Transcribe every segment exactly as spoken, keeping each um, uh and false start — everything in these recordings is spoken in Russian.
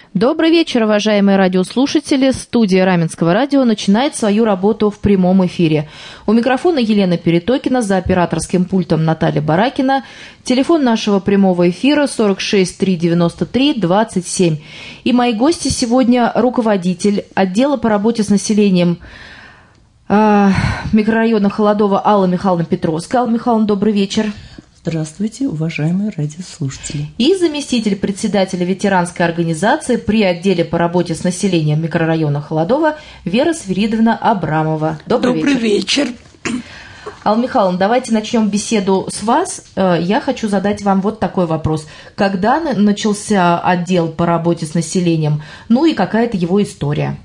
Добрый вечер, уважаемые радиослушатели. Студия Раменского радио начинает свою работу в прямом эфире. У микрофона Елена Перетокина, за операторским пультом Наталья Баракина. Телефон нашего прямого эфира сорок шесть триста девяносто три двадцать семь. И мои гости сегодня руководитель отдела по работе с населением э, микрорайона Холодова Алла Михайловна Петровская. Алла Михайловна, добрый вечер. Здравствуйте, уважаемые радиослушатели. И заместитель председателя ветеранской организации при отделе по работе с населением микрорайона Холодова Вера Свиридовна Абрамова. Добрый, Добрый вечер. вечер. Алла Михайловна, давайте начнем беседу с вас. Я хочу задать вам вот такой вопрос. Когда начался отдел по работе с населением? Ну и какая-то его история?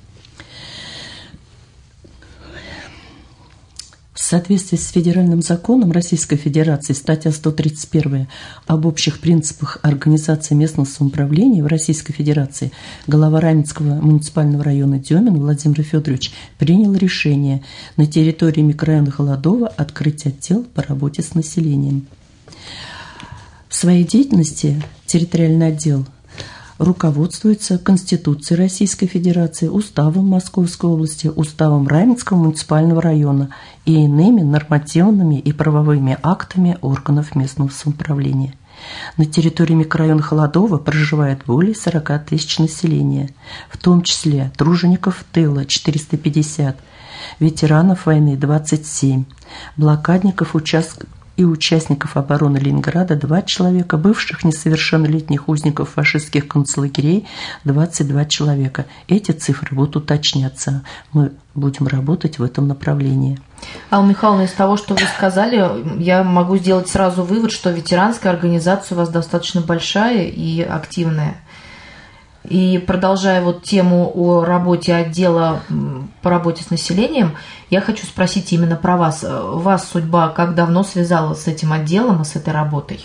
В соответствии с федеральным законом Российской Федерации, статья сто тридцать один об общих принципах организации местного самоуправления в Российской Федерации, глава Раменского муниципального района Демин Владимир Федорович принял решение на территории микрорайона Холодова открыть отдел по работе с населением. В своей деятельности территориальный отдел руководствуется Конституцией Российской Федерации, Уставом Московской области, Уставом Раменского муниципального района и иными нормативными и правовыми актами органов местного самоуправления. На территории микрорайона Холодова проживает более сорок тысяч населения, в том числе тружеников тыла четыреста пятьдесят, ветеранов войны двадцать семь, блокадников участков и участников обороны Ленинграда два человека, бывших несовершеннолетних узников фашистских концлагерей двадцать два человека. Эти цифры будут уточняться. Мы будем работать в этом направлении. Алла Михайловна, из того, что вы сказали, я могу сделать сразу вывод, что ветеранская организация у вас достаточно большая и активная. И продолжая вот тему о работе отдела по работе с населением, я хочу спросить именно про вас. Вас судьба как давно связала с этим отделом и с этой работой?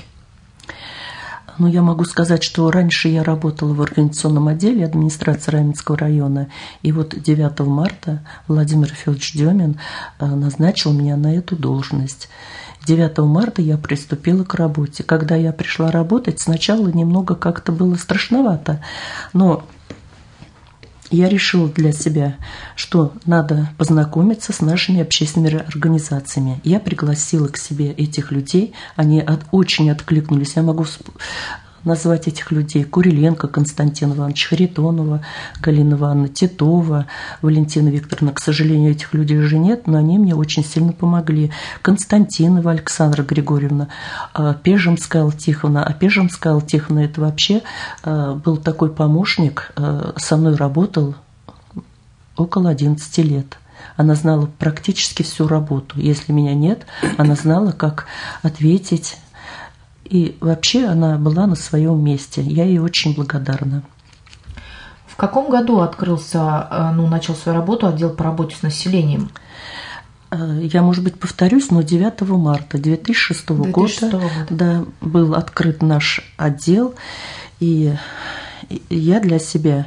Ну, я могу сказать, что раньше я работала в организационном отделе администрации Раменского района, и вот девятого марта Владимир Федорович Демин назначил меня на эту должность. девятого марта я приступила к работе. Когда я пришла работать, сначала немного как-то было страшновато, но я решила для себя, что надо познакомиться с нашими общественными организациями. Я пригласила к себе этих людей, они от, очень откликнулись. Я могу назвать этих людей: Куриленко Константин Иванович, Харитонова Галина Ивановна, Титова Валентина Викторовна. К сожалению, этих людей уже нет, но они мне очень сильно помогли. Константинова Александра Григорьевна, Пежемская Алтиховна. А Пежемская Алтиховна – это вообще был такой помощник, со мной работал около одиннадцати лет. Она знала практически всю работу. Если меня нет, она знала, как ответить. И вообще она была на своем месте. Я ей очень благодарна. В каком году открылся, ну, начал свою работу отдел по работе с населением? Я, может быть, повторюсь, но девятого марта две тысячи шестого года, да, был открыт наш отдел. И я для себя,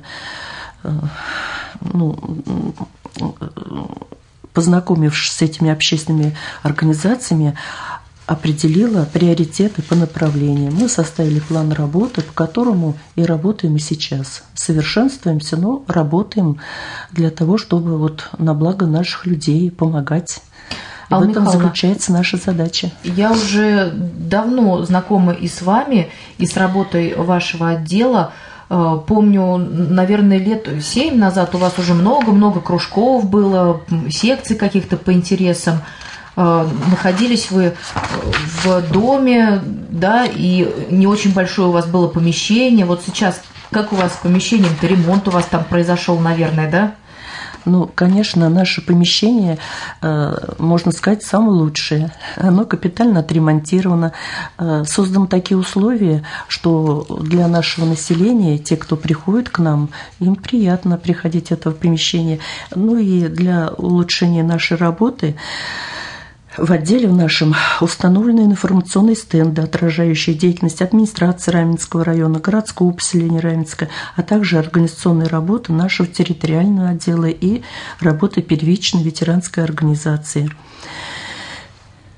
ну, познакомившись с этими общественными организациями, определила приоритеты по направлениям. Мы составили план работы, по которому и работаем и сейчас. Совершенствуемся, но работаем для того, чтобы вот на благо наших людей помогать. И Алла в этом Михайловна, заключается наша задача. Я уже давно знакома и с вами, и с работой вашего отдела. Помню, наверное, лет семь назад у вас уже много-много кружков было, секций каких-то по интересам. Находились вы в доме, да, и не очень большое у вас было помещение. Вот сейчас как у вас с помещением-то, ремонт у вас там произошел, наверное, да? Ну, конечно, наше помещение, можно сказать, самое лучшее. Оно капитально отремонтировано. Созданы такие условия, что для нашего населения, те, кто приходит к нам, им приятно приходить в это помещение. Ну и для улучшения нашей работы в отделе в нашем установлены информационные стенды, отражающие деятельность администрации Раменского района, городского поселения Раменска, а также организационные работы нашего территориального отдела и работы первичной ветеранской организации.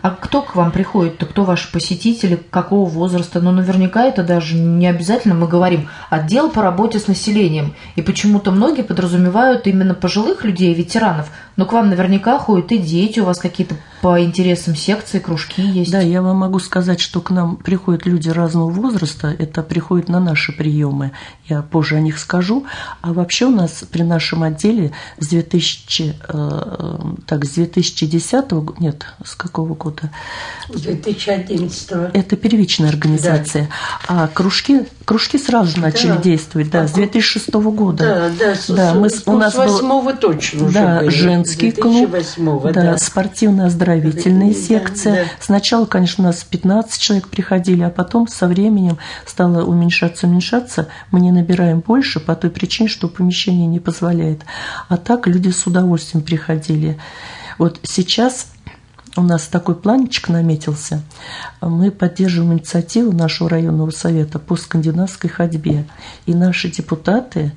А кто к вам приходит-то? Кто ваши посетители? Какого возраста? Ну, наверняка это даже не обязательно. Мы говорим отдел по работе с населением. И почему-то многие подразумевают именно пожилых людей, ветеранов. Но к вам наверняка ходят и дети, у вас какие-то по интересам секции, кружки есть. Да, я вам могу сказать, что к нам приходят люди разного возраста. Это приходят на наши приемы. Я позже о них скажу. А вообще у нас при нашем отделе с две тысячи, э, так, с две тысячи десятого, нет, с какого года? две тысячи одиннадцатого. Это первичная организация. Да. А кружки, кружки сразу начали да. действовать, да, с две тысячи шестого года. Да, да, с, да мы, с, у нас с восьмого точно уже да, были. женский клуб, да, да. спортивно-оздоровительные секции. Да, да. Сначала, конечно, у нас пятнадцать человек приходили, а потом со временем стало уменьшаться, уменьшаться. Мы не набираем больше по той причине, что помещение не позволяет. А так люди с удовольствием приходили. Вот сейчас у нас такой планчик наметился. Мы поддерживаем инициативу нашего районного совета по скандинавской ходьбе. И наши депутаты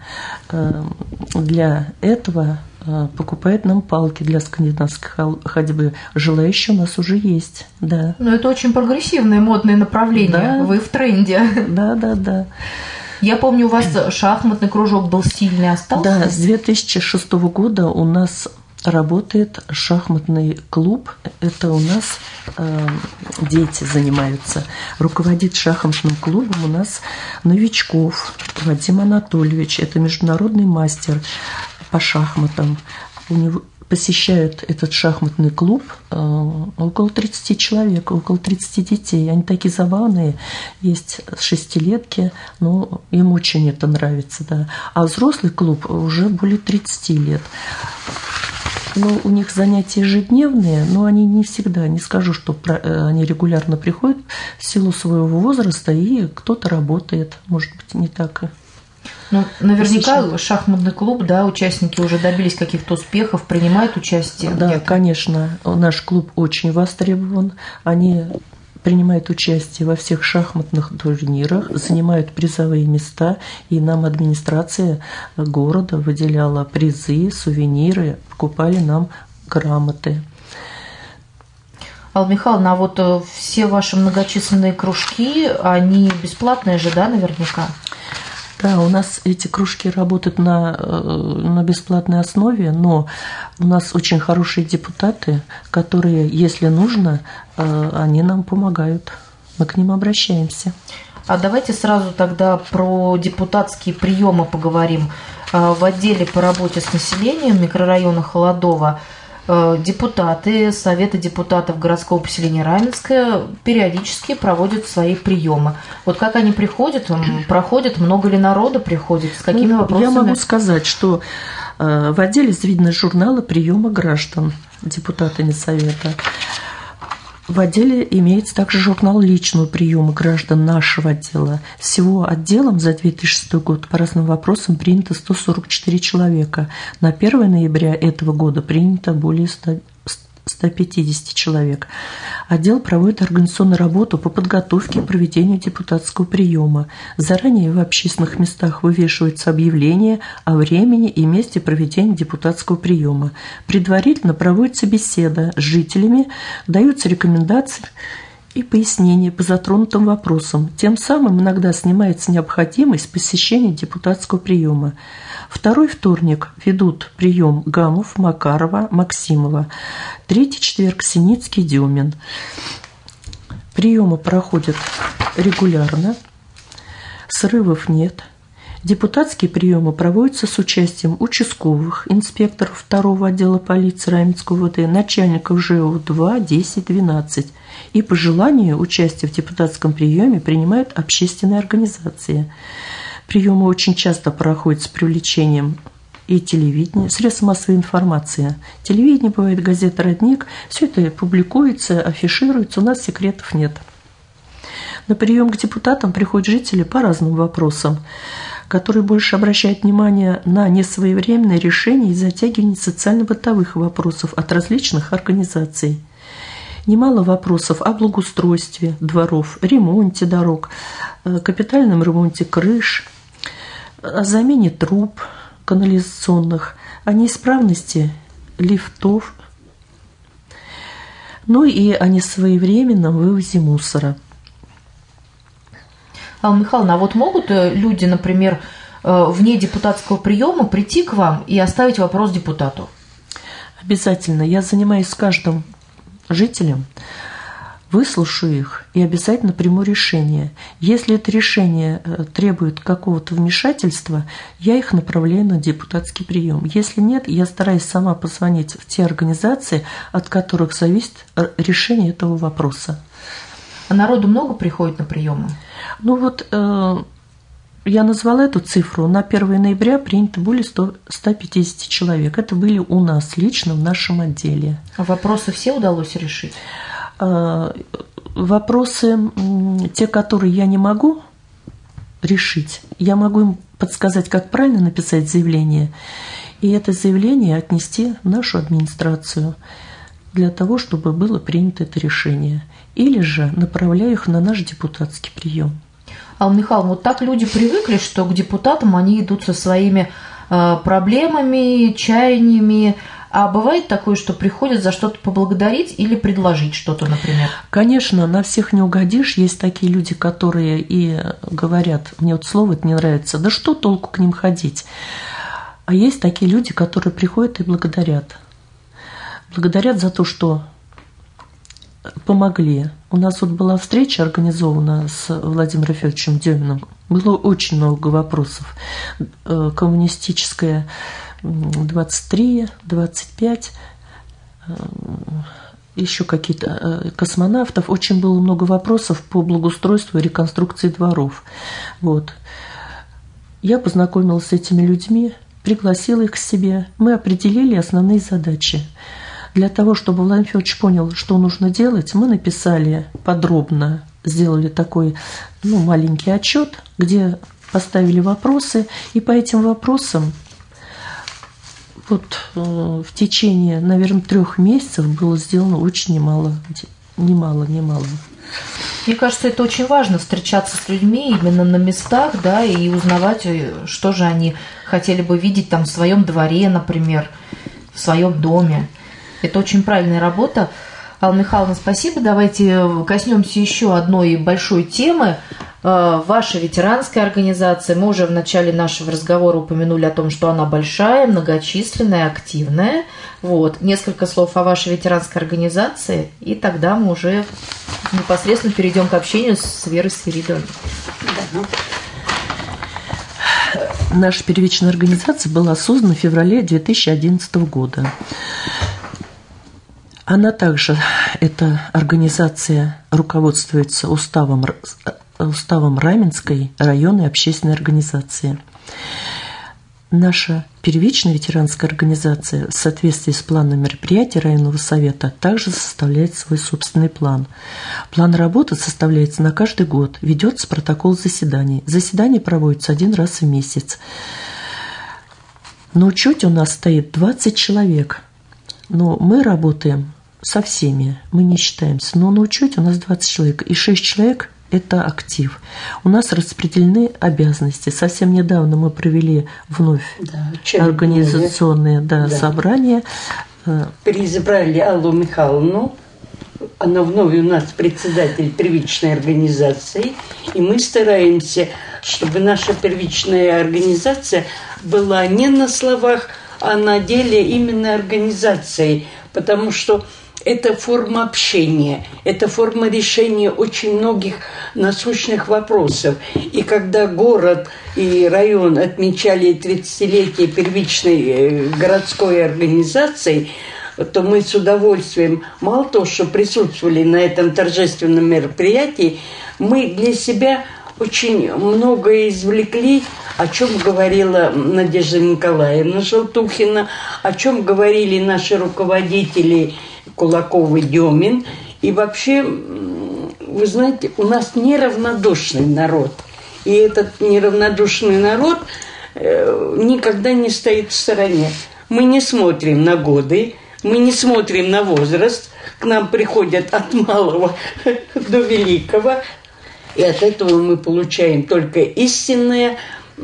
для этого покупают нам палки для скандинавской ходьбы. Желающие у нас уже есть. Да. Ну, это очень прогрессивное, модное направление. Да. Вы в тренде. Да, да, да. Я помню, у вас шахматный кружок был сильный, остался? Да, с две тысячи шестого года у нас работает шахматный клуб. Это у нас э, дети занимаются. Руководит шахматным клубом у нас Новичков Вадим Анатольевич. Это международный мастер по шахматам. У него посещают этот шахматный клуб э, около тридцати человек, около тридцати детей. Они такие забавные. Есть шестилетки, но им очень это нравится. Да. А взрослый клуб уже более тридцати лет. Ну, у них занятия ежедневные, но они не всегда, не скажу, что они регулярно приходят в силу своего возраста, и кто-то работает, может быть, не так. Ну, наверняка посещают. Шахматный клуб, да, участники уже добились каких-то успехов, принимают участие. Да, где-то. Конечно, наш клуб очень востребован, они принимают участие во всех шахматных турнирах, занимают призовые места, и нам администрация города выделяла призы, сувениры, покупали нам грамоты. Алла Михайловна, а вот все ваши многочисленные кружки, они бесплатные же, да, наверняка? Да, у нас эти кружки работают на, на бесплатной основе, но у нас очень хорошие депутаты, которые, если нужно, они нам помогают. Мы к ним обращаемся. А давайте сразу тогда про депутатские приемы поговорим. В отделе по работе с населением микрорайона Холодово депутаты Совета депутатов городского поселения Раменское периодически проводят свои приемы. Вот как они приходят, проходят, много ли народа приходит, с какими ну, вопросами? Я могу сказать, что в отделе видно журналы приема граждан депутатами Совета. В отделе имеется также журнал личного приема граждан нашего отдела. Всего отделом за две тысячи шестой год по разным вопросам принято сто сорок четыре человека. На первое ноября этого года принято более ста пятидесяти человек. Отдел проводит организационную работу по подготовке и проведению депутатского приема. Заранее в общественных местах вывешиваются объявления о времени и месте проведения депутатского приема. Предварительно проводится беседа с жителями, даются рекомендации и пояснения по затронутым вопросам. Тем самым иногда снимается необходимость посещения депутатского приема. Второй вторник ведут прием Гамов, Макарова, Максимова. Третий четверг Синицкий, Демин. Приемы проходят регулярно, срывов нет. Депутатские приемы проводятся с участием участковых, инспекторов второго отдела полиции Раменского ВТ, начальников ЖЭО два, десять, двенадцать. И по желанию участие в депутатском приеме принимают общественные организации. Приемы очень часто проходят с привлечением и телевидения, средств массовой информации. Телевидение бывает, газета «Родник». Все это публикуется, афишируется, у нас секретов нет. На прием к депутатам приходят жители по разным вопросам, которые больше обращают внимание на несвоевременное решение и затягивание социально-бытовых вопросов от различных организаций. Немало вопросов о благоустройстве дворов, ремонте дорог, капитальном ремонте крыш, о замене труб канализационных, о неисправности лифтов. Ну и о несвоевременном вывозе мусора. Алла Михайловна, а вот могут люди, например, вне депутатского приема прийти к вам и оставить вопрос депутату? Обязательно. Я занимаюсь с каждым жителем, выслушаю их и обязательно приму решение. Если это решение требует какого-то вмешательства, я их направляю на депутатский прием. Если нет, я стараюсь сама позвонить в те организации, от которых зависит решение этого вопроса. А народу много приходит на приемы? Ну вот, э, я назвала эту цифру. На первое ноября принято более ста пятидесяти человек. Это были у нас лично в нашем отделе. А вопросы все удалось решить? Вопросы, те, которые я не могу решить, я могу им подсказать, как правильно написать заявление, и это заявление отнести в нашу администрацию для того, чтобы было принято это решение. Или же направляю их на наш депутатский прием. Алла Михайловна, вот так люди привыкли, что к депутатам они идут со своими э, проблемами, чаяниями. А бывает такое, что приходят за что-то поблагодарить или предложить что-то, например? Конечно, на всех не угодишь. Есть такие люди, которые и говорят, мне вот слово это не нравится, да что толку к ним ходить? А есть такие люди, которые приходят и благодарят. Благодарят за то, что помогли. У нас вот была встреча организована с Владимиром Федоровичем Деминым. Было очень много вопросов. Коммунистическая двадцать три, двадцать пять, еще какие-то космонавтов. Очень было много вопросов по благоустройству и реконструкции дворов. Вот. Я познакомилась с этими людьми, пригласила их к себе. Мы определили основные задачи. Для того, чтобы Владимир Федорович понял, что нужно делать, мы написали подробно, сделали такой ну, маленький отчет, где поставили вопросы, и по этим вопросам вот э, в течение, наверное, трех месяцев было сделано очень немало, немало, немало. Мне кажется, это очень важно, встречаться с людьми именно на местах, да, и узнавать, что же они хотели бы видеть там в своем дворе, например, в своем доме. Это очень правильная работа. Алла Михайловна, спасибо. Давайте коснемся еще одной большой темы. Ваша ветеранская организация. Мы уже в начале нашего разговора упомянули о том, что она большая, многочисленная, активная. Вот. Несколько слов о вашей ветеранской организации, и тогда мы уже непосредственно перейдем к общению с Верой Свиридовной. Наша первичная организация была создана в феврале две тысячи одиннадцатого года. Она также, эта организация, руководствуется уставом, уставом Раменской районной общественной организации. Наша первичная ветеранская организация в соответствии с планом мероприятий районного совета также составляет свой собственный план. План работы составляется на каждый год, ведется протокол заседаний. Заседания проводятся один раз в месяц. На учете у нас стоит двадцать человек. Но мы работаем со всеми, мы не считаемся. Но на учете у нас двадцать человек, и шесть человек – это актив. У нас распределены обязанности. Совсем недавно мы провели вновь да, организационные да, да. собрания. Переизбрали Аллу Михайловну. Она вновь у нас председатель первичной организации. И мы стараемся, чтобы наша первичная организация была не на словах, а на деле именно организацией, потому что это форма общения, это форма решения очень многих насущных вопросов. И когда город и район отмечали тридцатилетие первичной городской организации, то мы с удовольствием, мало того, что присутствовали на этом торжественном мероприятии, мы для себя очень многое извлекли, о чем говорила Надежда Николаевна Желтухина, о чем говорили наши руководители Кулаков и Демин. И вообще, вы знаете, у нас неравнодушный народ. И этот неравнодушный народ никогда не стоит в стороне. Мы не смотрим на годы, мы не смотрим на возраст. К нам приходят от малого до великого. И от этого мы получаем только истинное,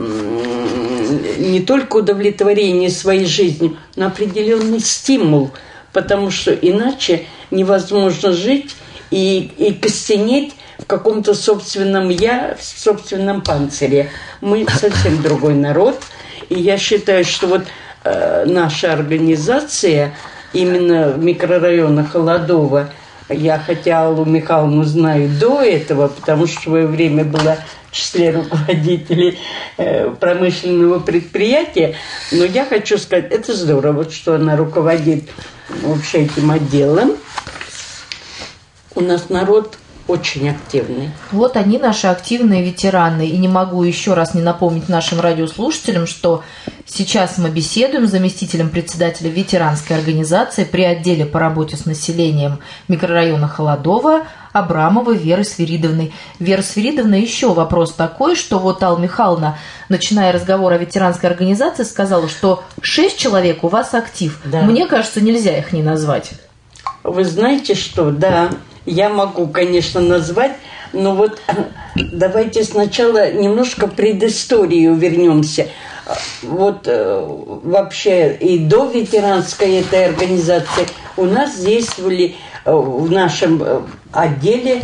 не только удовлетворение своей жизни, но определенный стимул. Потому что иначе невозможно жить и, и костенеть в каком-то собственном «я», в собственном панцире. Мы совсем другой народ. И я считаю, что вот э, наша организация именно в микрорайоне Холодово, я хотя Аллу Михайловну знаю до этого, потому что в свое время была в числе руководителей э, промышленного предприятия, но я хочу сказать, это здорово, что она руководит вообще этим отделом. У нас народ очень активный. Вот они, наши активные ветераны. И не могу еще раз не напомнить нашим радиослушателям, что сейчас мы беседуем с заместителем председателя ветеранской организации при отделе по работе с населением микрорайона Холодово Абрамовой Верой Свиридовной. Вера Свиридовна, еще вопрос такой, что вот Алла Михайловна, начиная разговор о ветеранской организации, сказала, что шесть человек у вас актив. Да. Мне кажется, нельзя их не назвать. Вы знаете что, да, я могу, конечно, назвать, но вот давайте сначала немножко предысторию вернемся. Вот вообще и до ветеранской этой организации у нас действовали в нашем отделе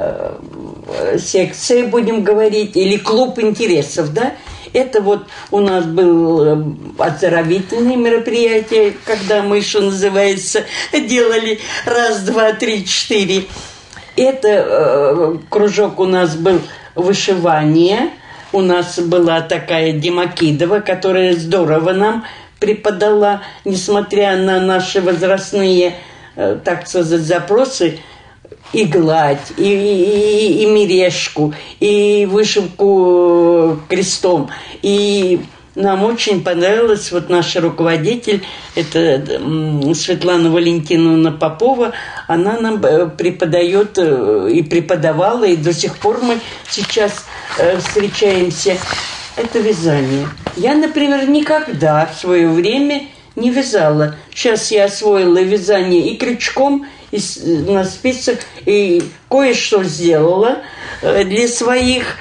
секции, будем говорить, или клуб интересов, да? Это вот у нас был оздоровительные мероприятия, когда мы, что называется, делали раз, два, три, четыре. Это э, кружок у нас был вышивание. У нас была такая Демакидова, которая здорово нам преподала, несмотря на наши возрастные, э, так сказать, запросы, и гладь, и, и, и мережку, и вышивку крестом. И нам очень понравилось, вот наш руководитель, это Светлана Валентиновна Попова, она нам преподает и преподавала, и до сих пор мы сейчас встречаемся. Это вязание. Я, например, никогда в свое время не вязала. Сейчас я освоила вязание и крючком, и на спицах, и кое-что сделала для своих.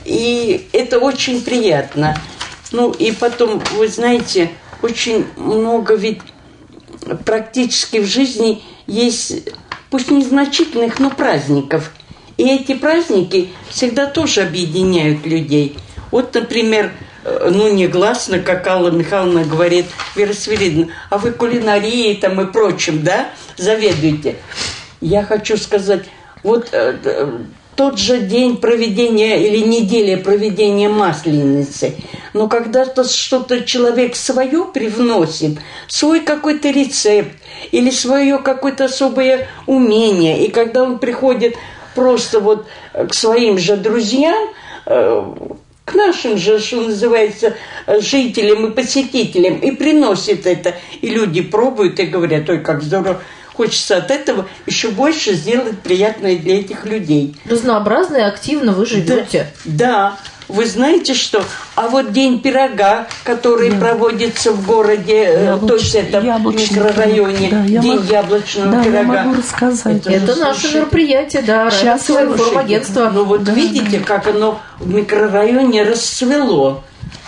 И это очень приятно. Ну, и потом, вы знаете, очень много ведь практически в жизни есть, пусть незначительных, но праздников. И эти праздники всегда тоже объединяют людей. Вот, например, ну, негласно, как Алла Михайловна говорит, Вера Свиридовна, а вы кулинарией там и прочим, да, заведуете. Я хочу сказать, вот э, тот же день проведения или неделя проведения Масленицы, но когда-то что-то человек свое привносит, свой какой-то рецепт или свое какое-то особое умение, и когда он приходит просто вот к своим же друзьям, э, к нашим же, что называется, жителям и посетителям, и приносит это. И люди пробуют и говорят, ой, как здорово, хочется от этого еще больше сделать приятное для этих людей. Разнообразно и активно вы живете. Да, да. Вы знаете что? А вот день пирога, который да. проводится в городе, Яблоч... то есть это в микрорайоне, да, день могу... яблочного да, пирога. Я могу рассказать. Это, это наше слушайте. мероприятие, да, Сейчас информагентство. Ну вот да, видите, да. как оно в микрорайоне расцвело.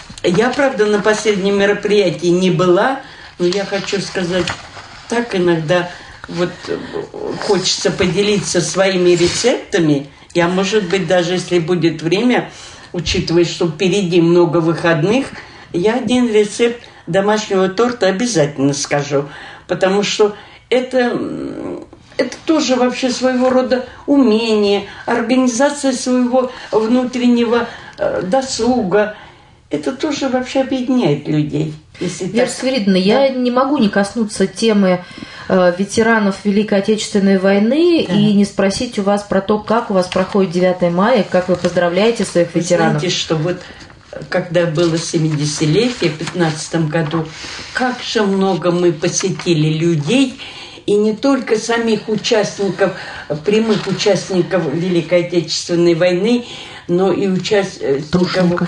Я, правда, на последнем мероприятии не была, но я хочу сказать, так иногда вот хочется поделиться своими рецептами. Я, может быть, даже если будет время, учитывая, что впереди много выходных, я один рецепт домашнего торта обязательно скажу. Потому что это, это тоже вообще своего рода умение, организация своего внутреннего э, досуга. Это тоже вообще объединяет людей. Вера Свиридовна, да? Я не могу не коснуться темы э, ветеранов Великой Отечественной войны да. и не спросить у вас про то, как у вас проходит девятое мая, как вы поздравляете своих вы ветеранов. Знаете, что вот когда было семидесятилетие в две тысячи пятнадцатом году, как же много мы посетили людей, и не только самих участников, прямых участников Великой Отечественной войны, но и участников,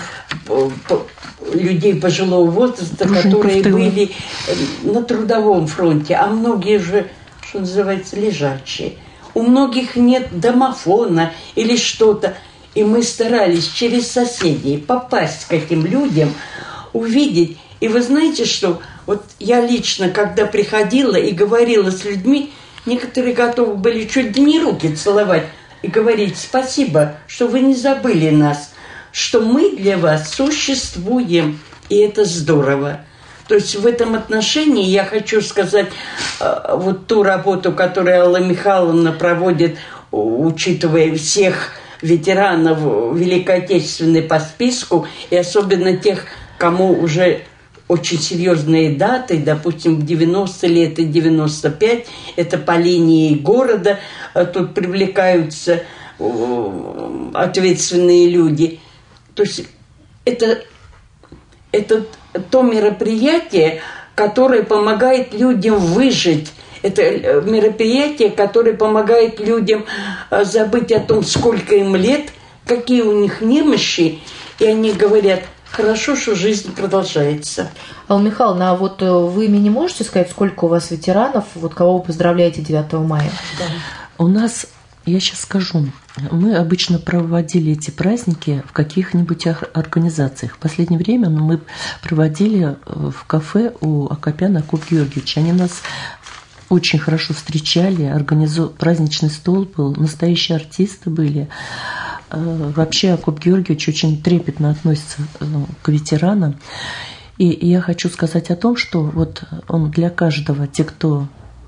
людей пожилого возраста, Тружеников которые тыла. были на трудовом фронте, а многие же, что называется, лежачие. У многих нет домофона или что-то. И мы старались через соседей попасть к этим людям, увидеть. И вы знаете что? Вот я лично, когда приходила и говорила с людьми, Некоторые готовы были чуть ли не руки целовать и говорить спасибо, что вы не забыли нас, что мы для вас существуем, и это здорово. То есть в этом отношении я хочу сказать, вот ту работу, которую Алла Михайловна проводит, учитывая всех ветеранов Великой Отечественной по списку, и особенно тех, кому уже очень серьезные даты, допустим, в девяносто лет и девяносто пять, это по линии города, тут привлекаются ответственные люди. То есть это, это то мероприятие, которое помогает людям выжить. Это мероприятие, которое помогает людям забыть о том, сколько им лет, какие у них немощи, и они говорят: хорошо, что жизнь продолжается. Алла Михайловна, а вот вы мне не можете сказать, сколько у вас ветеранов, вот кого вы поздравляете девятого мая? Да. У нас, я сейчас скажу, мы обычно проводили эти праздники в каких-нибудь организациях. В последнее время мы проводили в кафе у Акопяна Акоп Георгиевича. Они нас очень хорошо встречали, организу... праздничный стол был, настоящие артисты были. Вообще Акоп Георгиевич очень трепетно относится к ветеранам. И я хочу сказать о том, что вот он для каждого, те, кто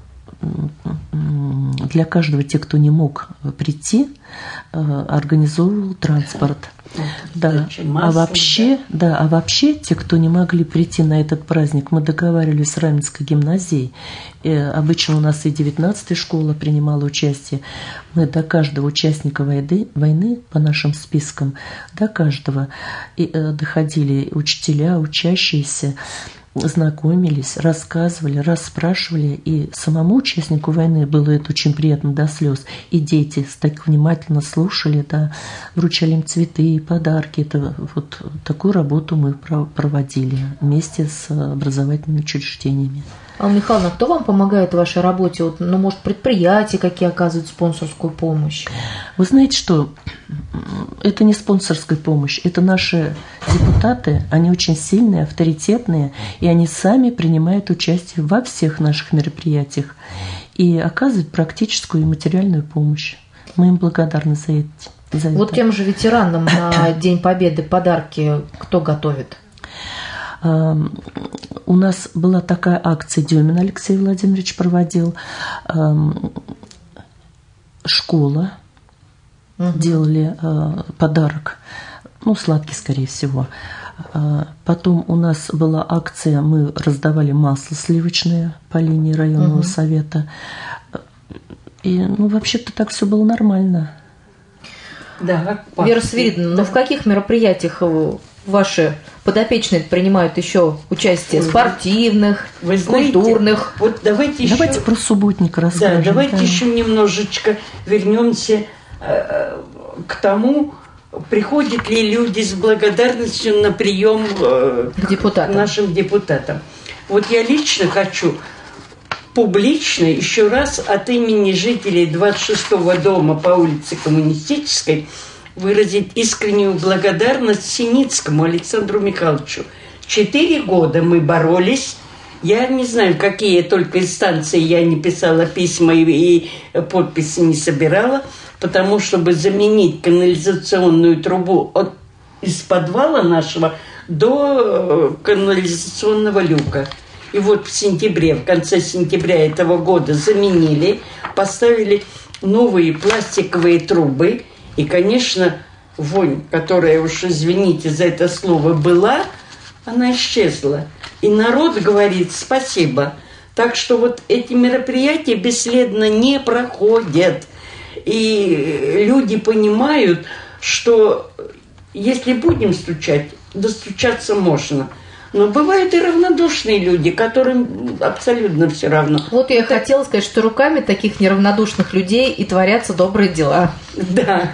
для каждого, те, кто не мог прийти, организовывал транспорт. Да. А вообще, да, а вообще, те, кто не могли прийти на этот праздник, мы договаривались с Раменской гимназией. И обычно у нас и девятнадцатая школа принимала участие. Мы до каждого участника войны, войны по нашим спискам, до каждого и, э, доходили учителя, учащиеся, знакомились, рассказывали, расспрашивали, и самому участнику войны было это очень приятно до слез. И дети так внимательно слушали, да, вручали им цветы и подарки. Это вот такую работу мы проводили вместе с образовательными учреждениями. Алла Михайловна, кто вам помогает в вашей работе? Вот, ну, может, предприятия какие оказывают спонсорскую помощь? Вы знаете, что это не спонсорская помощь, это наши депутаты, они очень сильные, авторитетные, и они сами принимают участие во всех наших мероприятиях и оказывают практическую и материальную помощь. Мы им благодарны за это. За вот это. Тем же ветеранам на День Победы подарки кто готовит? У нас была такая акция, Демин Алексей Владимирович проводил, школа, угу. делали подарок, ну, сладкий, скорее всего. Потом у нас была акция, мы раздавали масло сливочное по линии районного угу. совета. И, ну, вообще-то так все было нормально. Да, Вера Свиридовна, ну в каких мероприятиях ваши подопечные принимают еще участие? Спортивных, вы знаете, культурных? Вот давайте, давайте еще, про субботник расскажем. Да, давайте да. еще немножечко вернемся э, к тому, приходят ли люди с благодарностью на прием э, к, депутатам. к нашим депутатам. Вот я лично хочу публично еще раз от имени жителей двадцать шестого дома по улице Коммунистической выразить искреннюю благодарность Синицкому Александру Михайловичу. Четыре года мы боролись. Я не знаю, какие только инстанции я не писала письма и подписи не собирала, потому чтобы заменить канализационную трубу от, из подвала нашего до канализационного люка. И вот в сентябре, в конце сентября этого года заменили, поставили новые пластиковые трубы. И, конечно, вонь, которая уж, извините за это слово, была, она исчезла. И народ говорит спасибо. Так что вот эти мероприятия бесследно не проходят. И люди понимают, что если будем стучать, достучаться можно. Но бывают и равнодушные люди, которым абсолютно все равно. Вот я так... хотела сказать, что руками таких неравнодушных людей и творятся добрые дела. Да.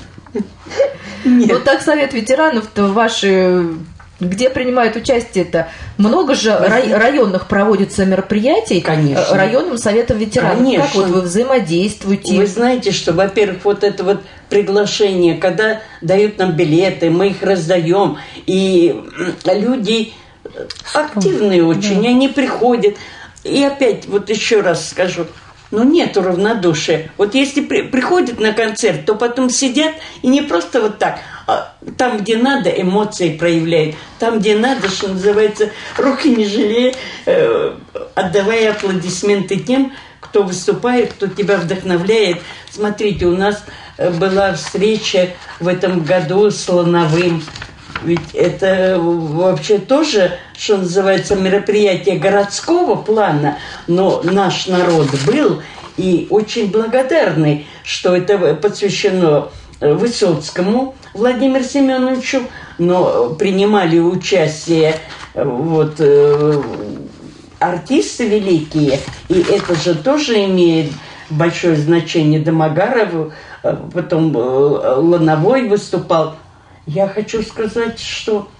Вот так совет ветеранов-то ваши, где принимают участие-то? Много же рай- районных проводится мероприятий. Конечно. Районным советом ветеранов. Конечно. Как вот вы взаимодействуете? Вы знаете, что, во-первых, вот это вот приглашение, когда дают нам билеты, мы их раздаем, и люди активные очень, да. Они приходят. И опять, вот еще раз скажу, ну, нету равнодушия. Вот если при, приходят на концерт, то потом сидят и не просто вот так, а там, где надо, эмоции проявляют. Там, где надо, что называется, руки не жалея, э, отдавая аплодисменты тем, кто выступает, кто тебя вдохновляет. Смотрите, у нас была встреча в этом году с Лановым. Ведь это вообще тоже, что называется, мероприятие городского плана, но наш народ был и очень благодарный, что это посвящено Высоцкому Владимиру Семеновичу, но принимали участие вот, артисты великие, и это же тоже имеет большое значение. Домогаров, потом Лановой выступал. Я хочу сказать, что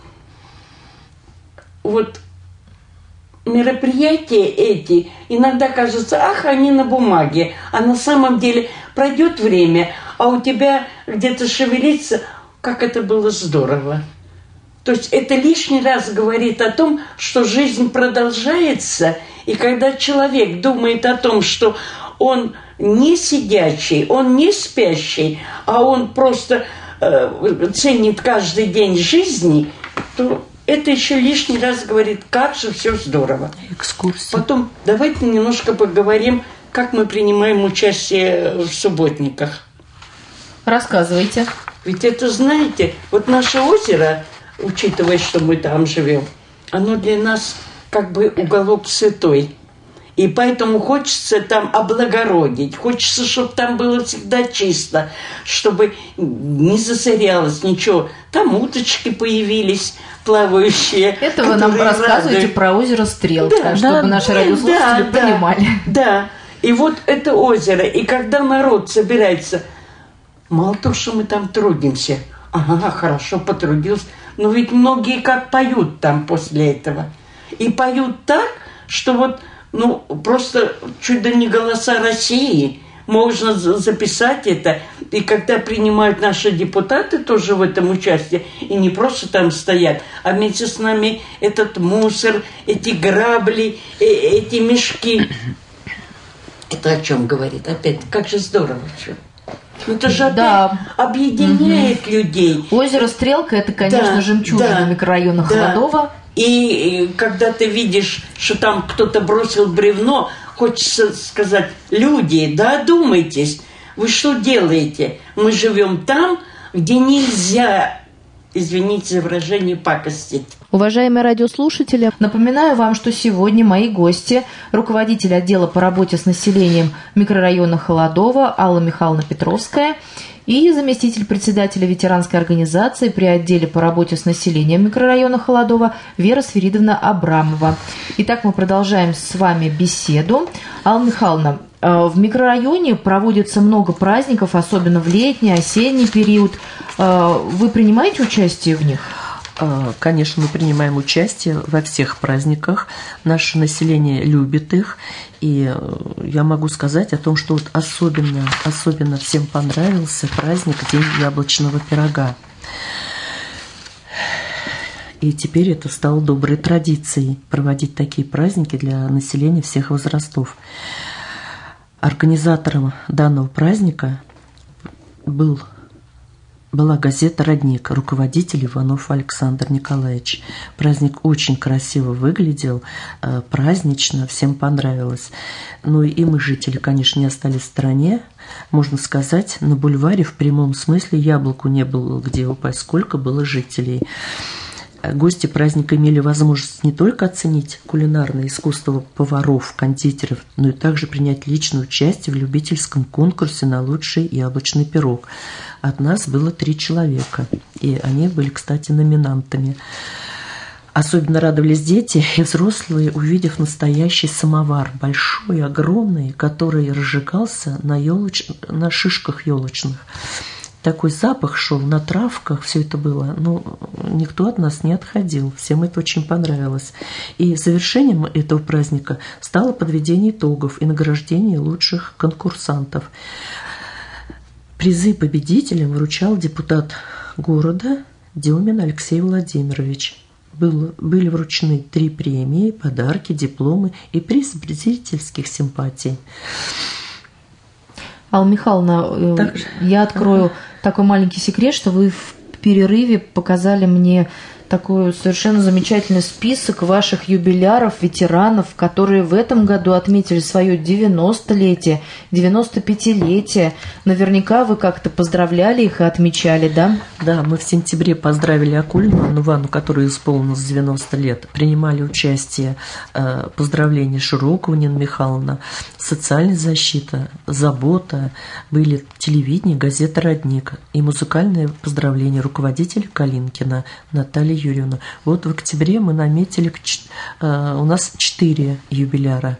вот мероприятия эти иногда кажутся, ах, они на бумаге, а на самом деле пройдет время, а у тебя где-то шевелится, как это было здорово. То есть это лишний раз говорит о том, что жизнь продолжается, и когда человек думает о том, что он не сидячий, он не спящий, а он просто э, ценит каждый день жизни, то это еще лишний раз говорит, как же все здорово. Экскурсия. Потом давайте немножко поговорим, как мы принимаем участие в субботниках. Рассказывайте. Ведь это, знаете, вот наше озеро, учитывая, что мы там живем, оно для нас как бы уголок святой. И поэтому хочется там облагородить, хочется, чтобы там было всегда чисто, чтобы не засорялось ничего. Там уточки появились плавающие. Это вы нам рассказываете радуют. Про озеро Стрелка, да, чтобы да, наши радиослушатели да, понимали. Да, да, и вот это озеро, и когда народ собирается, мало того, что мы там трудимся, ага, хорошо потрудился, но ведь многие как поют там после этого. И поют так, что вот ну, просто чуть ли не голоса России. Можно записать это. И когда принимают наши депутаты тоже в этом участие, и не просто там стоят, а вместе с нами этот мусор, эти грабли, эти мешки. Это о чем говорит? Опять, как же здорово все. Ну, это же да. объединяет угу. людей. Озеро Стрелка – это, конечно, да, жемчужина да, микрорайона да. Холодова. И когда ты видишь, что там кто-то бросил бревно, хочется сказать, люди, да одумайтесь, вы что делаете? Мы живем там, где нельзя, извините за выражение, пакостить. Уважаемые радиослушатели, напоминаю вам, что сегодня мои гости, руководитель отдела по работе с населением микрорайона Холодова Алла Михайловна Петровская и заместитель председателя ветеранской организации при отделе по работе с населением микрорайона Холодова Вера Свиридовна Абрамова. Итак, мы продолжаем с вами беседу. Алла Михайловна, в микрорайоне проводится много праздников, особенно в летний, осенний период. Вы принимаете участие в них? Конечно, мы принимаем участие во всех праздниках. Наше население любит их. И я могу сказать о том, что вот особенно, особенно всем понравился праздник День яблочного пирога. И теперь это стало доброй традицией проводить такие праздники для населения всех возрастов. Организатором данного праздника был была газета «Родник», руководитель Иванов Александр Николаевич. Праздник очень красиво выглядел, празднично, всем понравилось. Ну и мы, жители, конечно, не остались в стороне. Можно сказать, на бульваре в прямом смысле яблоку не было где упасть, сколько было жителей. Гости праздника имели возможность не только оценить кулинарное искусство поваров, кондитеров, но и также принять личное участие в любительском конкурсе на лучший яблочный пирог. От нас было три человека, и они были, кстати, номинантами. Особенно радовались дети и взрослые, увидев настоящий самовар, большой, огромный, который разжигался на, елоч... на шишках елочных. Такой запах шел на травках, все это было, но никто от нас не отходил, всем это очень понравилось. И завершением этого праздника стало подведение итогов и награждение лучших конкурсантов. Призы победителям вручал депутат города Демин Алексей Владимирович. был, были вручены три премии, подарки, дипломы и приз зрительских симпатий. Алла Михайловна, Также... я открою ага. такой маленький секрет, что вы в перерыве показали мне такой совершенно замечательный список ваших юбиляров, ветеранов, которые в этом году отметили свое девяностолетие, девяносто пятилетие. Наверняка вы как-то поздравляли их и отмечали, да? Да, мы в сентябре поздравили Акулину Анну Ивановну, которой исполнилось девяносто лет. Принимали участие э, поздравления Широкова Нина Михайловна, социальная защита, забота, были телевидение, газета «Родник» и музыкальное поздравление руководителя Калинкина Натальи Юрьевна. Вот в октябре мы наметили, у нас четыре юбиляра.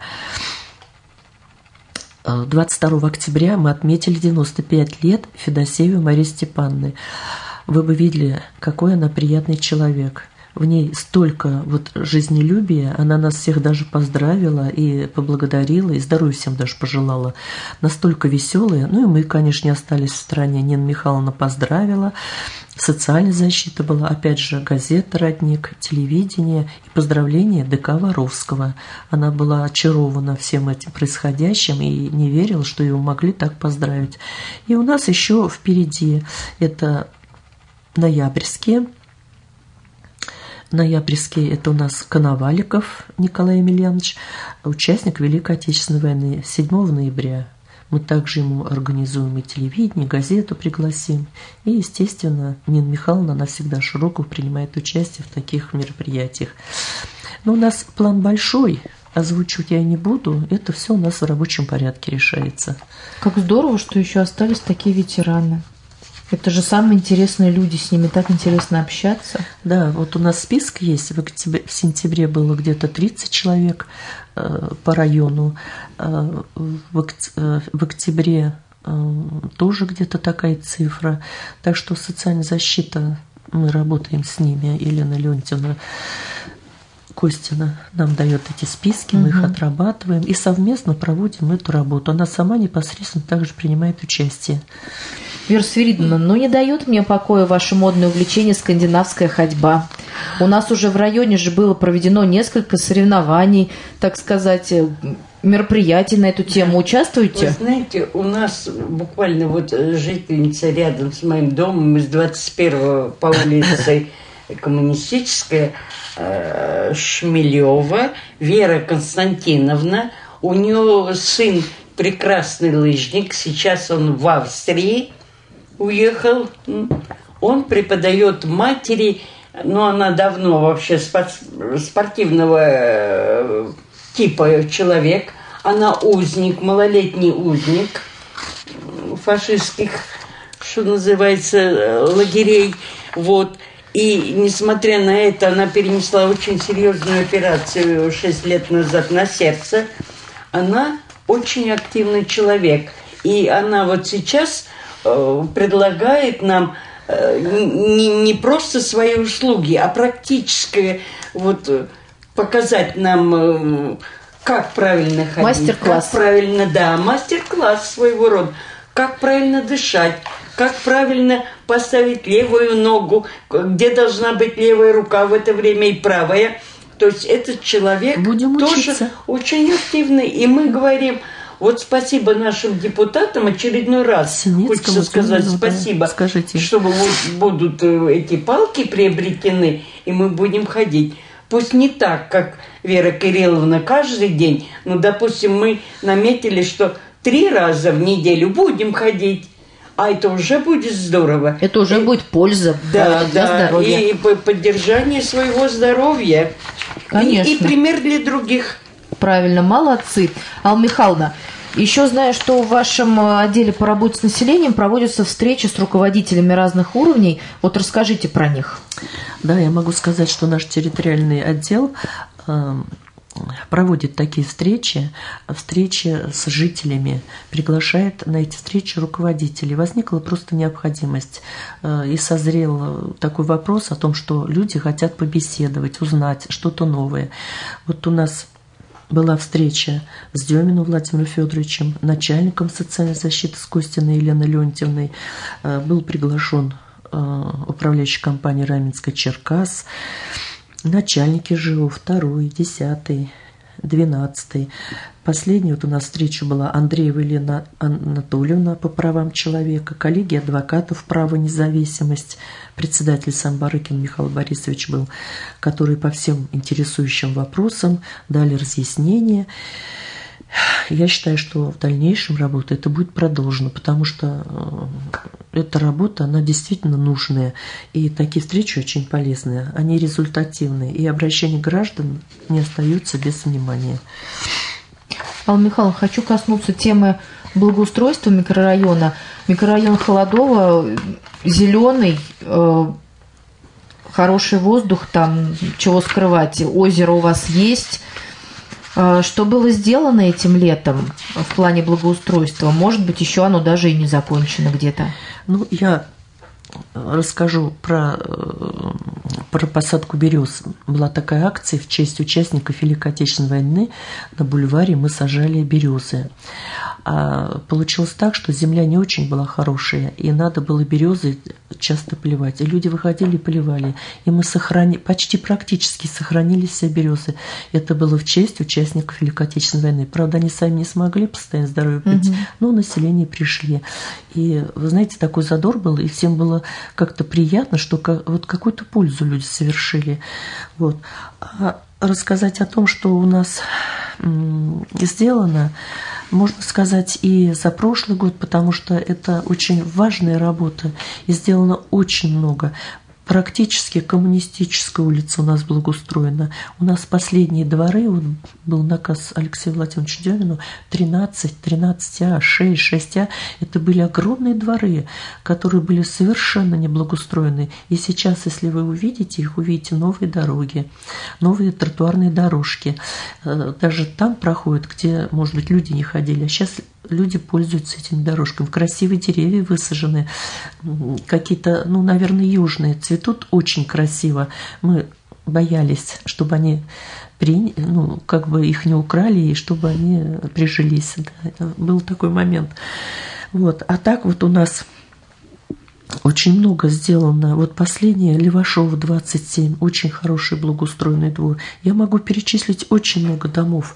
двадцать второго октября мы отметили девяносто пять лет Федосеевой Марии Степановны. Вы бы видели, какой она приятный человек. В ней столько вот жизнелюбия, она нас всех даже поздравила и поблагодарила, и здоровья всем даже пожелала. Настолько веселая. Ну и мы, конечно, не остались в стороне. Нина Михайловна поздравила. Социальная защита была, опять же, газета «Родник», телевидение и поздравление ДК Воровского. Она была очарована всем этим происходящим и не верила, что его могли так поздравить. И у нас еще впереди это ноябрьские. Ноябрьский – это у нас Коноваликов Николай Емельянович, участник Великой Отечественной войны, седьмого ноября. Мы также ему организуем и телевидение, и газету пригласим. И, естественно, Нина Михайловна, она всегда Широкова принимает участие в таких мероприятиях. Но у нас план большой, озвучивать я не буду, это все у нас в рабочем порядке решается. Как здорово, что еще остались такие ветераны. Это же самые интересные люди, с ними так интересно общаться. Да, вот у нас список есть. В, октябре, в сентябре было где-то тридцать человек э, по району. Э, в, э, в октябре э, тоже где-то такая цифра. Так что социальная защита, мы работаем с ними. Елена Леонтьевна Костина нам дает эти списки, мы угу. их отрабатываем и совместно проводим эту работу. Она сама непосредственно также принимает участие. Вера Свиридовна, ну не дает мне покоя ваше модное увлечение скандинавская ходьба. У нас уже в районе же было проведено несколько соревнований, так сказать, мероприятий на эту тему. Участвуете? Вы знаете, у нас буквально вот жительница рядом с моим домом из двадцать первого по улице Коммунистическая, Шмелева, Вера Константиновна. У нее сын прекрасный лыжник, сейчас он в Австрии уехал. Он преподает матери, но она давно вообще спортивного типа человек. Она узник, малолетний узник фашистских, что называется, лагерей. Вот. И, несмотря на это, она перенесла очень серьезную операцию шесть лет назад на сердце. Она очень активный человек. И она вот сейчас э, предлагает нам э, не, не просто свои услуги, а практически вот, показать нам, э, как правильно ходить. Мастер-класс. Как правильно, да, мастер-класс своего рода. Как правильно дышать. Как правильно поставить левую ногу, где должна быть левая рука в это время и правая. То есть этот человек Будем тоже учиться. Очень активный. И мы говорим, вот спасибо нашим депутатам очередной раз. Синицкому, хочется сказать Синицкому, спасибо, скажите. Чтобы вот будут эти палки приобретены, и мы будем ходить. Пусть не так, как Вера Кирилловна каждый день, но, допустим, мы наметили, что три раза в неделю будем ходить. А это уже будет здорово. Это уже и, будет польза да, для да, здоровья. И поддержание своего здоровья. Конечно. И, и пример для других. Правильно, молодцы. Алла Михайловна, еще знаю, что в вашем отделе по работе с населением проводятся встречи с руководителями разных уровней. Вот расскажите про них. Да, я могу сказать, что наш территориальный отдел э, проводит такие встречи, встречи с жителями, приглашает на эти встречи руководителей. Возникла просто необходимость и созрел такой вопрос о том, что люди хотят побеседовать, узнать что-то новое. Вот у нас была встреча с Деминым Владимиром Федоровичем, начальником социальной защиты с Костиной Еленой Леонтьевной. Был приглашен управляющий компанией Раменская Черкас. начальники ЖЭО, второй, десятый, двенадцатый. Последняя вот у нас встреча была Андреева Елена Анатольевна по правам человека, коллегия адвокатов «Право, независимость», председатель Самбарыкин Михаил Борисович был, который по всем интересующим вопросам дали разъяснения. Я считаю, что в дальнейшем работа это будет продолжено, потому что эта работа, она действительно нужная, и такие встречи очень полезные, они результативные, и обращения граждан не остаются без внимания. Алла Михайловна, хочу коснуться темы благоустройства микрорайона. Микрорайон Холодово зеленый, э, хороший воздух, там чего скрывать, озеро у вас есть. Э, что было сделано этим летом в плане благоустройства? Может быть, еще оно даже и не закончено где-то? Ну, я расскажу про, про посадку берез. Была такая акция в честь участников Великой Отечественной войны. На бульваре мы сажали березы. А получилось так, что земля не очень была хорошая, и надо было березы часто поливать. И люди выходили и поливали. И мы сохрани... почти практически сохранили все березы. Это было в честь участников Великой Отечественной войны. Правда, они сами не смогли постоянно здоровье пить, угу. но население пришли. И, вы знаете, такой задор был, и всем было как-то приятно, что вот какую-то пользу люди совершили. Вот. А рассказать о том, что у нас сделано, можно сказать, и за прошлый год, потому что это очень важная работа, и сделано очень много. Практически коммунистическая улица у нас благоустроена. У нас последние дворы, вот был наказ Алексею Владимировичу Демину, тринадцать, тринадцать А, шесть, шесть А. Это были огромные дворы, которые были совершенно не благоустроены. И сейчас, если вы увидите их, увидите новые дороги, новые тротуарные дорожки. Даже там проходят, где, может быть, люди не ходили. А сейчас люди пользуются этими дорожками. Красивые деревья высажены, какие-то, ну, наверное, южные, цветут очень красиво. Мы боялись, чтобы они, при, ну, как бы их не украли, и чтобы они прижились. Да, был такой момент. Вот. А так вот у нас очень много сделано. Вот последнее, Левашова, двадцать семь, очень хороший благоустроенный двор. Я могу перечислить очень много домов.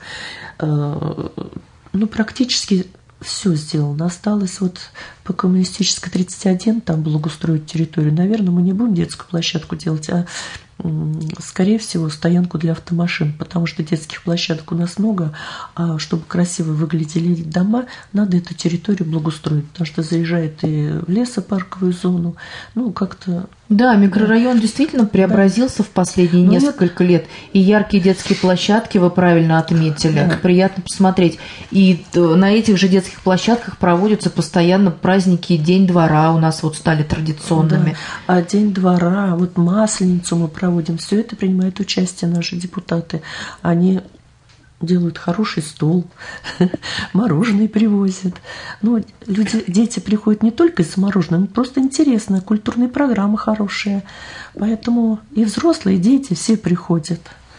Ну, практически все сделано. Осталось вот по коммунистической тридцать один там благоустроить территорию. Наверное, мы не будем детскую площадку делать, а, скорее всего, стоянку для автомашин, потому что детских площадок у нас много, а чтобы красиво выглядели дома, надо эту территорию благоустроить, потому что заезжает и в лесопарковую зону, ну, как-то... Да, микрорайон действительно преобразился да. в последние ну, несколько лет. И яркие детские площадки, вы правильно отметили, да. приятно посмотреть. И на этих же детских площадках проводятся постоянно праздники День двора, у нас вот стали традиционными. Да. А День двора, вот Масленицу мы проводим, все это принимают участие наши депутаты. Они делают хороший стол, мороженое привозят. Ну, люди, дети приходят не только из-за мороженого, просто интересно, культурные программы хорошие. Поэтому и взрослые, и дети все приходят.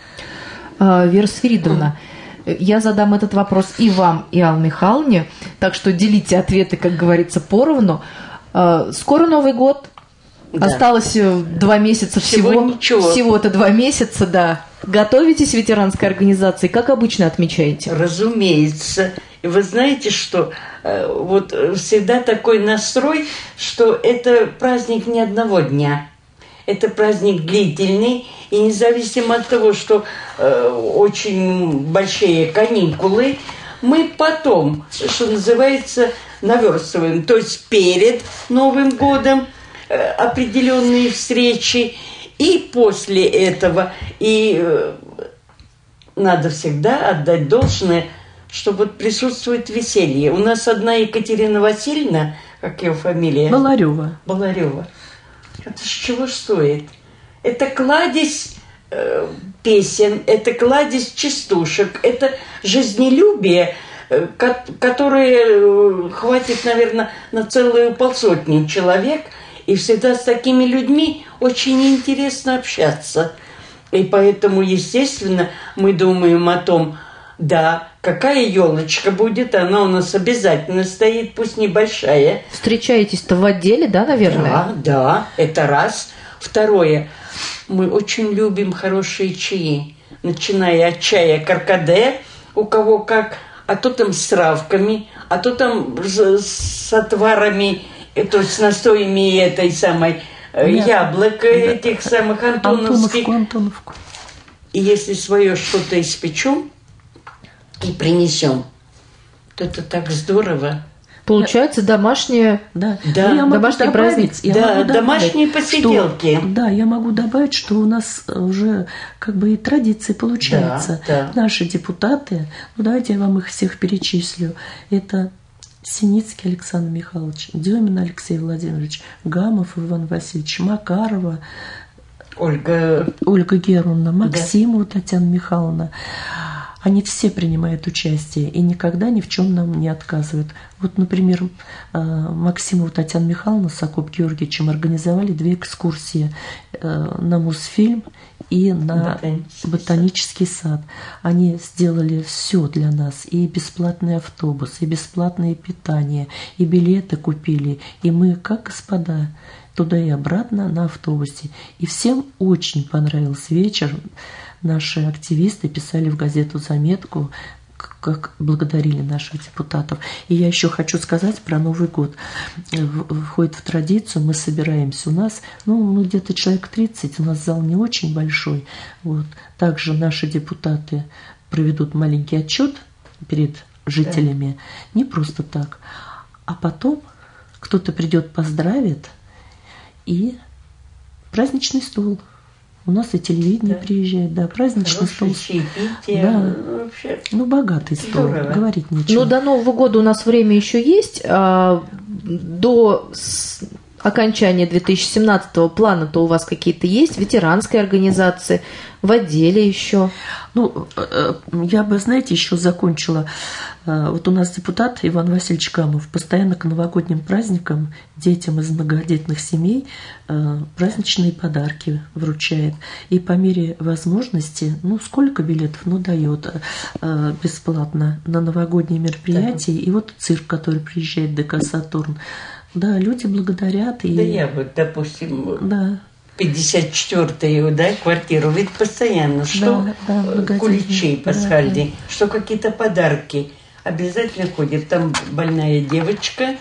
Вера Свиридовна, я задам этот вопрос и вам, и Алле Михайловне, так что делите ответы, как говорится, поровну. Скоро Новый год. Да. Осталось два месяца всего. Всего всего-то два месяца, да. Готовитесь ветеранской организации? Как обычно отмечаете? Разумеется. И вы знаете, что вот всегда такой настрой, что это праздник не одного дня. Это праздник длительный. И независимо от того, что э, очень большие каникулы, мы потом, что называется, наверстываем. То есть перед Новым годом э, определенные встречи. И после этого, и э, надо всегда отдать должное, что вот присутствует веселье. У нас одна Екатерина Васильевна, как ее фамилия? Баларева. Баларева. Это с чего стоит? Это кладезь э, песен, это кладезь частушек, это жизнелюбие, э, ко- которое э, хватит, наверное, на целую полсотни человек. И всегда с такими людьми очень интересно общаться. И поэтому, естественно, мы думаем о том, да, какая елочка будет, она у нас обязательно стоит, пусть небольшая. Встречаетесь-то в отделе, да, наверное? Да, да, это раз. Второе, мы очень любим хорошие чаи, начиная от чая каркаде, у кого как, а то там с травками, а то там с, с отварами, то есть с настоями этой самой э, яблок, да. Этих самых антоновских. Антоновку, Антоновку. И если свое что-то испечем и принесем, то это так здорово. Получается домашние, да. Да. Ну, я могу домашний добавить, праздник. Я да, могу добавить, домашние посиделки. Что, да, я могу добавить, что у нас уже как бы и традиции получается. Да, да. Наши депутаты, ну давайте я вам их всех перечислю. Это Синицкий Александр Михайлович, Демин Алексей Владимирович, Гамов Иван Васильевич, Макарова, Ольга, Ольга Германовна, Максимова да. Татьяна Михайловна. Они все принимают участие и никогда ни в чем нам не отказывают. Вот, например, Максимова Татьяна Михайловна с Акоп Георгиевичем организовали две экскурсии на Мосфильм и на Ботанический, Ботанический сад. сад. Они сделали все для нас. И бесплатный автобус, и бесплатное питание, и билеты купили. И мы, как господа, туда и обратно на автобусе. И всем очень понравился вечер. Наши активисты писали в газету заметку, как благодарили наших депутатов. И я еще хочу сказать про Новый год. Входит в традицию, мы собираемся. У нас, ну, ну где-то человек тридцать, у нас зал не очень большой. Вот. Также наши депутаты проведут маленький отчет перед жителями. Да. Не просто так. А потом кто-то придет, поздравит, и праздничный стол. У нас и телевидение да. приезжает, да, праздничный Хороший стол. Чаепитие, да. ну, вообще. Ну, богатый стол, здорово. Говорить нечего. Ну, до Нового года у нас время еще есть. А до окончания две тысячи семнадцатого плана-то у вас какие-то есть? Ветеранские организации, в отделе еще? Ну, я бы, знаете, еще закончила. Вот у нас депутат Иван Васильевич Гамов постоянно к новогодним праздникам детям из многодетных семей праздничные подарки вручает. И по мере возможности, ну, сколько билетов, ну, дает бесплатно на новогодние мероприятия. Да. И вот цирк, который приезжает, ДК «Сатурн». Да, люди благодарят. И... Да я вот, допустим... Да. пятьдесят четвёртую, да, квартиру, ведь постоянно, что да, да, куличи пасхальные, да, да. что какие-то подарки. Обязательно ходит. Там больная девочка,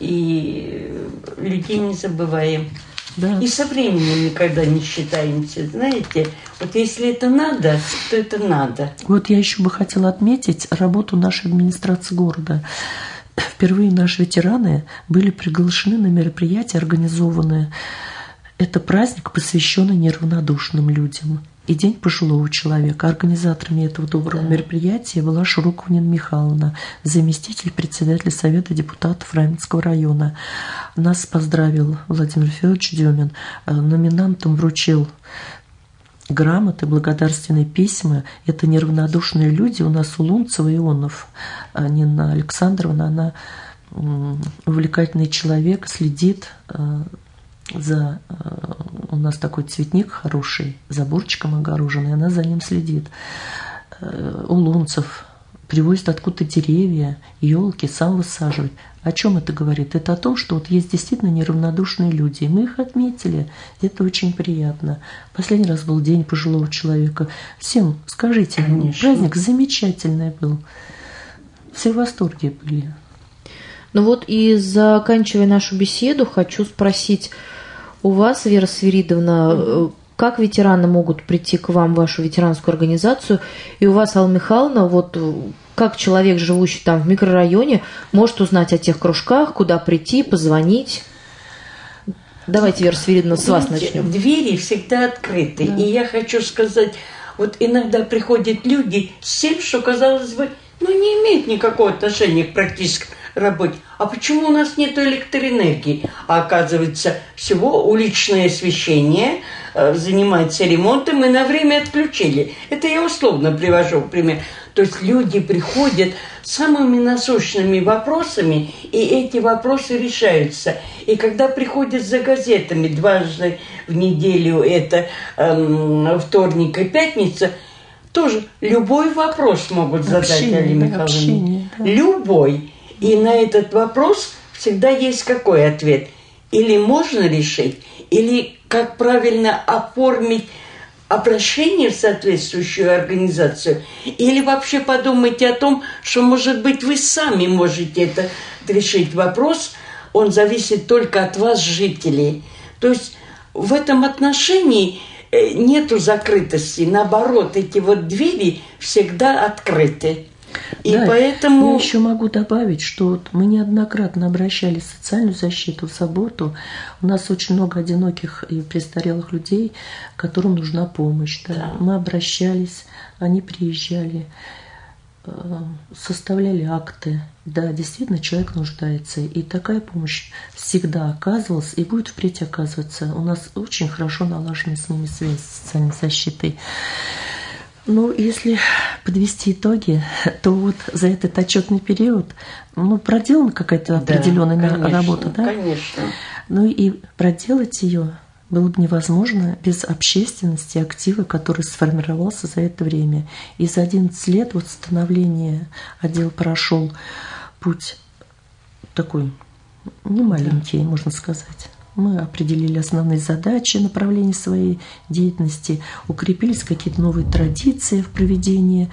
и людей не забываем. Да. И со временем никогда не считаемся. Знаете, вот если это надо, то это надо. Вот я еще бы хотела отметить работу нашей администрации города. Впервые наши ветераны были приглашены на мероприятия, организованные. Это праздник, посвященный неравнодушным людям. И День пожилого человека. Организаторами этого доброго да. мероприятия была Шурукова Нина Михайловна, заместитель председателя Совета депутатов Раменского района. Нас поздравил Владимир Федорович Демин. Номинантам вручил грамоты, благодарственные письма. Это неравнодушные люди. У нас у Лунцева Ионов, Нина Александровна, она увлекательный человек, следит за... У нас такой цветник хороший, заборчиком огороженный, она за ним следит. У Лунцев привозят откуда-то деревья, елки, сам высаживает. О чем это говорит? Это о том, что вот есть действительно неравнодушные люди. И мы их отметили. Это очень приятно. Последний раз был День пожилого человека. Всем скажите, конечно. Праздник замечательный был. Все в восторге были. Ну вот и заканчивая нашу беседу, хочу спросить у вас, Вера Свиридовна, mm-hmm. как ветераны могут прийти к вам в вашу ветеранскую организацию? И у вас, Алла Михайловна, вот как человек, живущий там в микрорайоне, может узнать о тех кружках, куда прийти, позвонить? Давайте, Вера Свиридовна, с вас начнем. Двери всегда открыты. Да. И я хочу сказать, вот иногда приходят люди с тем, что, казалось бы, ну, не имеет никакого отношения к практической работе. А почему у нас нет электроэнергии? А оказывается, всего уличное освещение э, занимается ремонтом, и на время отключили. Это я условно привожу пример. То есть люди приходят с самыми насущными вопросами, и эти вопросы решаются. И когда приходят за газетами дважды в неделю, это э, вторник и пятница, тоже любой вопрос могут задать, Алле Михайловне. Да. Любой. И на этот вопрос всегда есть какой ответ? или можно решить, или как правильно оформить обращение в соответствующую организацию, или вообще подумайте о том, что, может быть, вы сами можете это решить вопрос, он зависит только от вас, жителей. То есть в этом отношении нету закрытости, наоборот, эти вот двери всегда открыты. И да, поэтому... Я еще могу добавить, что вот мы неоднократно обращались в социальную защиту, в заботу. У нас очень много одиноких и престарелых людей, которым нужна помощь. Да. Да. Мы обращались, они приезжали, составляли акты. Да, действительно, человек нуждается. И такая помощь всегда оказывалась и будет впредь оказываться. У нас очень хорошо налажена с ними связь с социальной защитой. Ну, если подвести итоги, то вот за этот отчетный период ну, проделана какая-то да, определенная конечно, работа, да? Конечно. Ну и проделать ее было бы невозможно без общественности, актива, который сформировался за это время. И за одиннадцать лет вот становления отдел прошел путь такой немаленький, да. можно сказать. Мы определили основные задачи, направления своей деятельности, укрепились какие-то новые традиции в проведении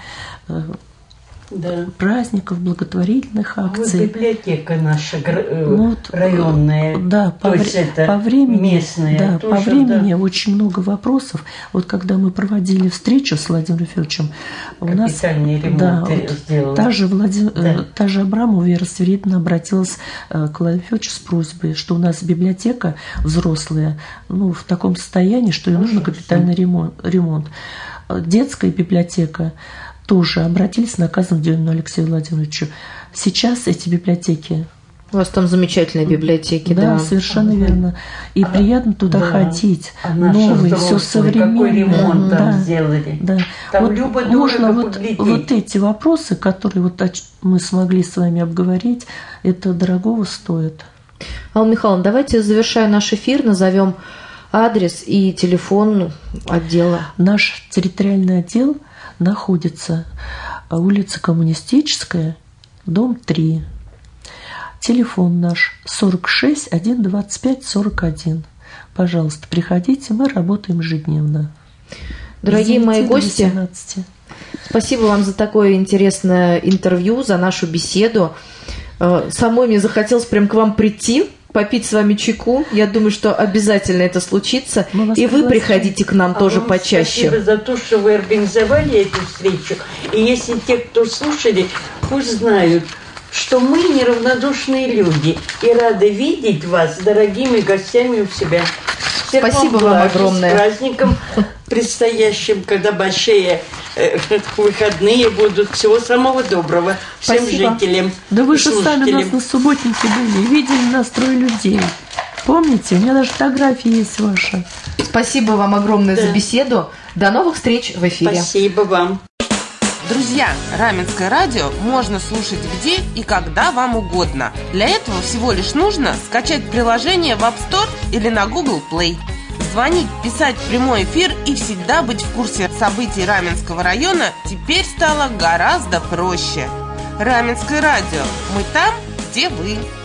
да. праздников, благотворительных акций. Вот библиотека наша вот, районная, да, по, то есть это по времени, местная. Да, тоже, по времени да. очень много вопросов. Вот когда мы проводили встречу с Владимиром Федоровичем, у нас да, вот, та, же Владим, да. та же Абрамова Вера Свиридовна обратилась к Владимиру Федоровичу с просьбой, что у нас библиотека взрослая ну, в таком состоянии, что ей нужен капитальный ремонт, ремонт. Детская библиотека тоже обратились с наказом к Демину Алексею Владимировичу. Сейчас эти библиотеки... У вас там замечательные библиотеки, да. Да, совершенно ага. верно. И а, приятно туда да. ходить. А новые, все современное. Какой ремонт да, там сделали. Да. Там вот любо можно вот, вот эти вопросы, которые вот мы смогли с вами обговорить, это дорогого стоит. Алла Михайловна, давайте, завершая наш эфир, назовем адрес и телефон отдела. Наш территориальный отдел находится улица Коммунистическая, дом три. Телефон наш сорок шесть один двадцать пять сорок один. Пожалуйста, приходите, мы работаем ежедневно. Дорогие мои гости, спасибо вам за такое интересное интервью, за нашу беседу. Самой мне захотелось прям к вам прийти, попить с вами чайку. Я думаю, что обязательно это случится. И вы приходите к нам а тоже вам почаще. Спасибо за то, что вы организовали эту встречу. И если те, кто слушали, пусть знают, что мы неравнодушные люди и рады видеть вас дорогими гостями у себя. Всех спасибо вам, вам огромное. С праздником предстоящим, когда большие э, выходные будут. Всего самого доброго всем спасибо. Жителям. Да вы же сами у нас на субботнике были, видели настрой людей. Помните? У меня даже фотографии есть ваши. Спасибо вам огромное да. за беседу. До новых встреч в эфире. Спасибо вам. Друзья, Раменское радио можно слушать где и когда вам угодно. Для этого всего лишь нужно скачать приложение в App Store или на Google Play. Звонить, писать в прямой эфир и всегда быть в курсе событий Раменского района теперь стало гораздо проще. Раменское радио. Мы там, где вы.